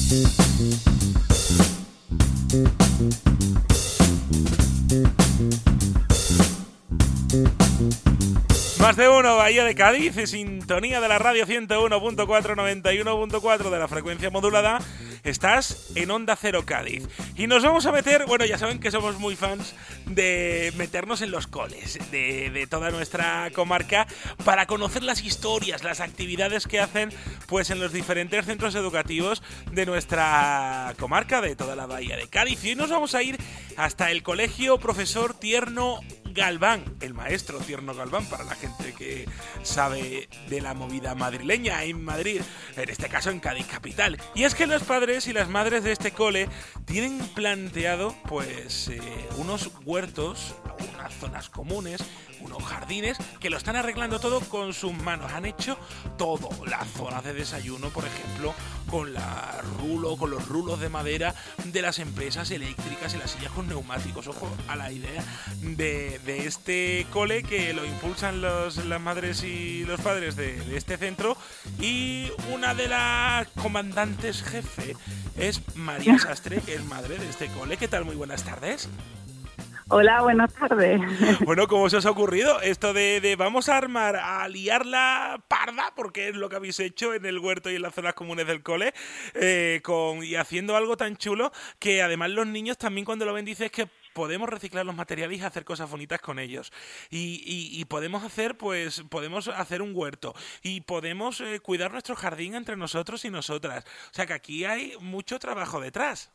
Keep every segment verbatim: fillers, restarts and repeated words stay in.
Más de uno, Bahía de Cádiz, y sintonía de la radio ciento uno punto cuatro, noventa y uno punto cuatro de la frecuencia modulada. Estás en Onda Cero Cádiz. Y nos vamos a meter, bueno, ya saben que somos muy fans de meternos en los coles de, de toda nuestra comarca para conocer las historias, las actividades que hacen pues en los diferentes centros educativos de nuestra comarca, de toda la Bahía de Cádiz. Y hoy nos vamos a ir hasta el Colegio Profesor Tierno Galván, el maestro Tierno Galván, para la gente que sabe de la movida madrileña en Madrid, en este caso en Cádiz capital. Y es que los padres y las madres de este cole tienen planteado pues eh, unos huertos, unas zonas comunes, unos jardines que lo están arreglando todo con sus manos. Han hecho todo, las zonas de desayuno, por ejemplo, con la rulo, con los rulos de madera de las empresas eléctricas y las sillas con neumáticos. Ojo a la idea de, de este cole, que lo impulsan los, las madres y los padres de, de este centro, y una de las comandantes jefe es María Sastre, que es madre de este cole. ¿Qué tal? Muy buenas tardes. Hola, buenas tardes. Bueno, ¿cómo se os ha ocurrido esto de, de vamos a armar, a liar la parda, porque es lo que habéis hecho en el huerto y en las zonas comunes del cole, eh, con, y haciendo algo tan chulo que además los niños también cuando lo ven dicen que podemos reciclar los materiales y hacer cosas bonitas con ellos? Y, y, y podemos hacer, pues, podemos hacer un huerto y podemos eh, cuidar nuestro jardín entre nosotros y nosotras. O sea que aquí hay mucho trabajo detrás.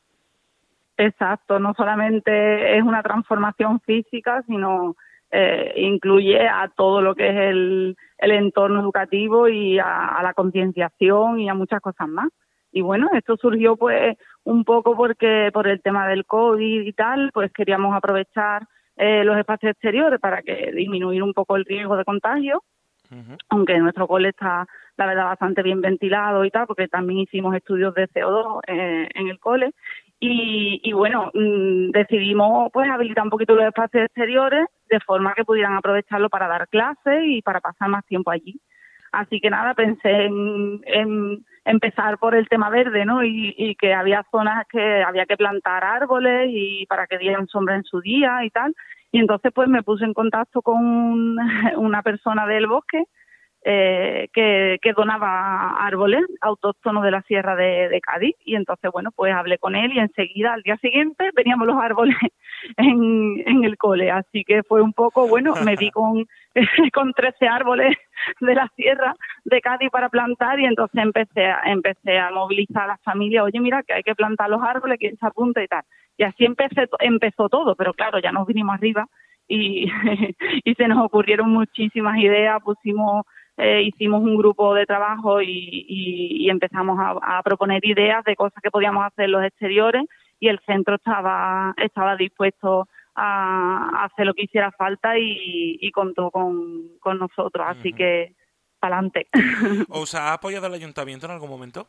Exacto, no solamente es una transformación física, sino eh, incluye a todo lo que es el, el entorno educativo y a, a la concienciación y a muchas cosas más. Y bueno, esto surgió pues un poco porque por el tema del COVID y tal, pues queríamos aprovechar eh, los espacios exteriores para que disminuir un poco el riesgo de contagio, uh-huh. Aunque nuestro cole está, la verdad, bastante bien ventilado y tal, porque también hicimos estudios de C O dos eh, en el cole. Y, y bueno, mmm, decidimos pues habilitar un poquito los espacios exteriores de forma que pudieran aprovecharlo para dar clases y para pasar más tiempo allí. Así que nada, pensé en, en empezar por el tema verde, ¿no? Y, y que había zonas que había que plantar árboles y para que dieran sombra en su día y tal. Y entonces pues me puse en contacto con una persona del bosque Eh, que, que donaba árboles autóctonos de la sierra de, de Cádiz, y entonces bueno, pues hablé con él y enseguida al día siguiente veníamos los árboles en, en el cole, así que fue un poco, bueno, me vi con, con trece árboles de la sierra de Cádiz para plantar, y entonces empecé a, empecé a movilizar a las familias, oye mira que hay que plantar los árboles, quién se apunta y tal, y así empecé, empezó todo, pero claro, ya nos vinimos arriba y, y se nos ocurrieron muchísimas ideas, pusimos Eh, hicimos un grupo de trabajo y, y, y empezamos a, a proponer ideas de cosas que podíamos hacer en los exteriores, y el centro estaba estaba dispuesto a, a hacer lo que hiciera falta y, y contó con, con nosotros, así uh-huh. que pa'lante. ¿Os ha apoyado el ayuntamiento en algún momento?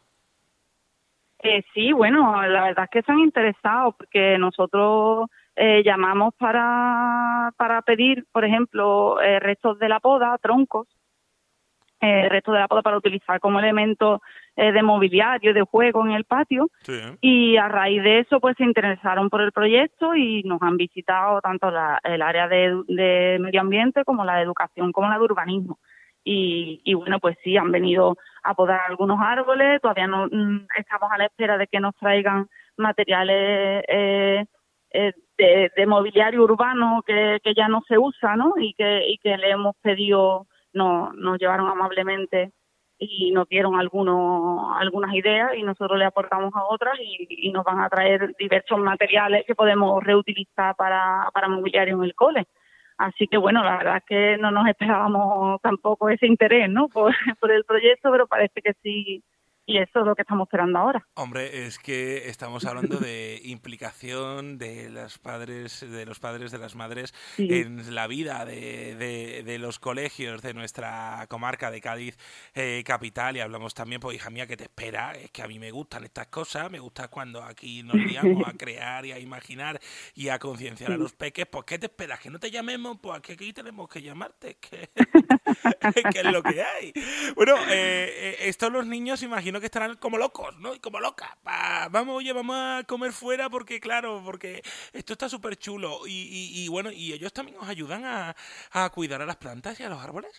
Eh, sí, bueno, la verdad es que están interesados, porque nosotros eh, llamamos para, para pedir, por ejemplo, eh, restos de la poda, troncos, el resto de la poda para utilizar como elemento eh, de mobiliario, de juego en el patio, sí. Y a raíz de eso pues se interesaron por el proyecto y nos han visitado tanto la, el área de, de medio ambiente como la de educación como la de urbanismo, y, y bueno, pues sí, han venido a podar algunos árboles, todavía no mm, estamos a la espera de que nos traigan materiales eh, eh, de, de mobiliario urbano que, que ya no se usa, ¿no? Y que, y que le hemos pedido. Nos, nos llevaron amablemente y nos dieron algunos, algunas ideas, y nosotros le aportamos a otras, y, y nos van a traer diversos materiales que podemos reutilizar para, para mobiliario en el cole. Así que bueno, la verdad es que no nos esperábamos tampoco ese interés, ¿no? por, por el proyecto, pero parece que sí. Y eso es lo que estamos esperando ahora. Hombre, es que estamos hablando de implicación de los padres, de los padres, de las madres, sí, en la vida de, de, de los colegios de nuestra comarca de Cádiz eh, capital. Y hablamos también, pues hija mía, ¿qué te espera? Es que a mí me gustan estas cosas, me gusta cuando aquí nos liamos a crear y a imaginar y a concienciar sí. a los peques. Pues ¿qué te esperas? ¿Que no te llamemos? Pues que aquí tenemos que llamarte. Que... ¿Qué es lo que hay? Bueno, eh, eh, estos los niños imagino que estarán como locos, ¿no? Y como locas. Pa, vamos, oye, vamos a comer fuera porque, claro, porque esto está súper chulo. Y, y, y bueno, ¿y ellos también os ayudan a, a cuidar a las plantas y a los árboles?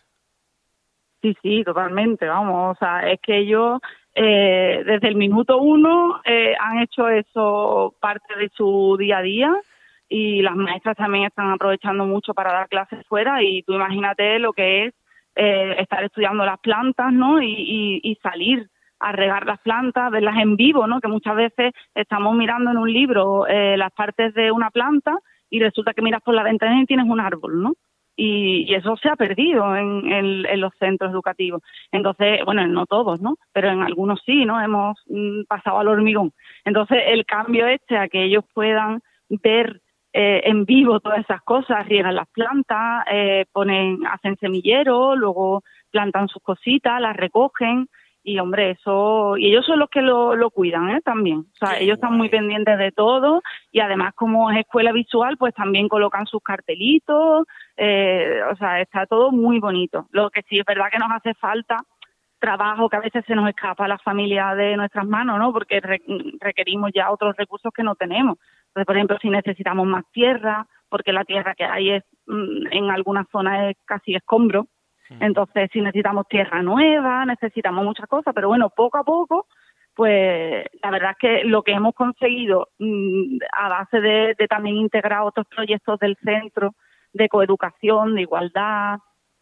Sí, sí, totalmente, vamos, o sea, es que ellos eh, desde el minuto uno eh, han hecho eso parte de su día a día y las maestras también están aprovechando mucho para dar clases fuera y tú imagínate lo que es eh, estar estudiando las plantas, ¿no? Y, y, y salir a regar las plantas, verlas en vivo, ¿no? Que muchas veces estamos mirando en un libro eh, las partes de una planta y resulta que miras por la ventana y tienes un árbol, ¿no? Y, y eso se ha perdido en, en, en los centros educativos. Entonces, bueno, no todos, ¿no? Pero en algunos sí, ¿no? Hemos mm, pasado al hormigón. Entonces, el cambio este a que ellos puedan ver eh, en vivo todas esas cosas, riegan las plantas, eh, ponen, hacen semilleros, luego plantan sus cositas, las recogen. Y, hombre, eso... Y ellos son los que lo, lo cuidan, ¿eh? También. O sea, Qué ellos están muy guay. pendientes de todo y, además, como es escuela visual, pues también colocan sus cartelitos. Eh, o sea, está todo muy bonito. Lo que sí es verdad que nos hace falta trabajo que a veces se nos escapa a la familia de nuestras manos, ¿no? Porque re- requerimos ya otros recursos que no tenemos. Entonces, por ejemplo, si necesitamos más tierra, porque la tierra que hay es mm, en algunas zonas es casi escombro. Entonces, si necesitamos tierra nueva, necesitamos muchas cosas, pero bueno, poco a poco, pues la verdad es que lo que hemos conseguido mmm, a base de, de también integrar otros proyectos del centro de coeducación, de igualdad,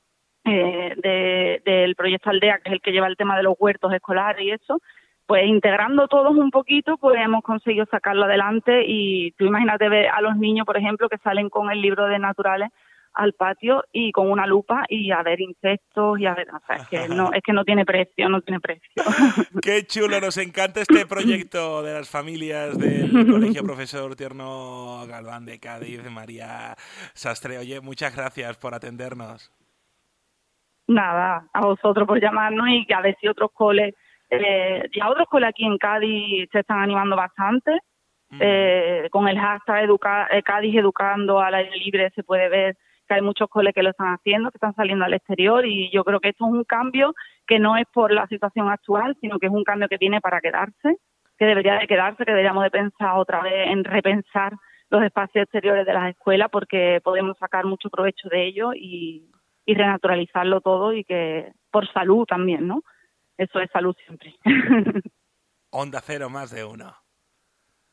eh, de, del proyecto Aldea, que es el que lleva el tema de los huertos escolares y eso, pues integrando todos un poquito, pues hemos conseguido sacarlo adelante y tú imagínate ver a los niños, por ejemplo, que salen con el libro de naturales al patio y con una lupa y a ver insectos y a ver, o sea, es que no, es que no tiene precio, no tiene precio. Qué chulo, nos encanta este proyecto de las familias del Colegio Profesor Tierno Galván de Cádiz, María Sastre. Oye, muchas gracias por atendernos. Nada, a vosotros por llamarnos y que a ver si otros coles, eh, ya otros coles aquí en Cádiz se están animando bastante. Mm. Eh, con el hashtag educa, eh, Cádiz educando al aire libre se puede ver que hay muchos coles que lo están haciendo, que están saliendo al exterior y yo creo que esto es un cambio que no es por la situación actual, sino que es un cambio que viene para quedarse, que debería de quedarse, que deberíamos de pensar otra vez en repensar los espacios exteriores de las escuelas porque podemos sacar mucho provecho de ello y, y renaturalizarlo todo y que por salud también, ¿no? Eso es salud siempre. Onda Cero, más de uno.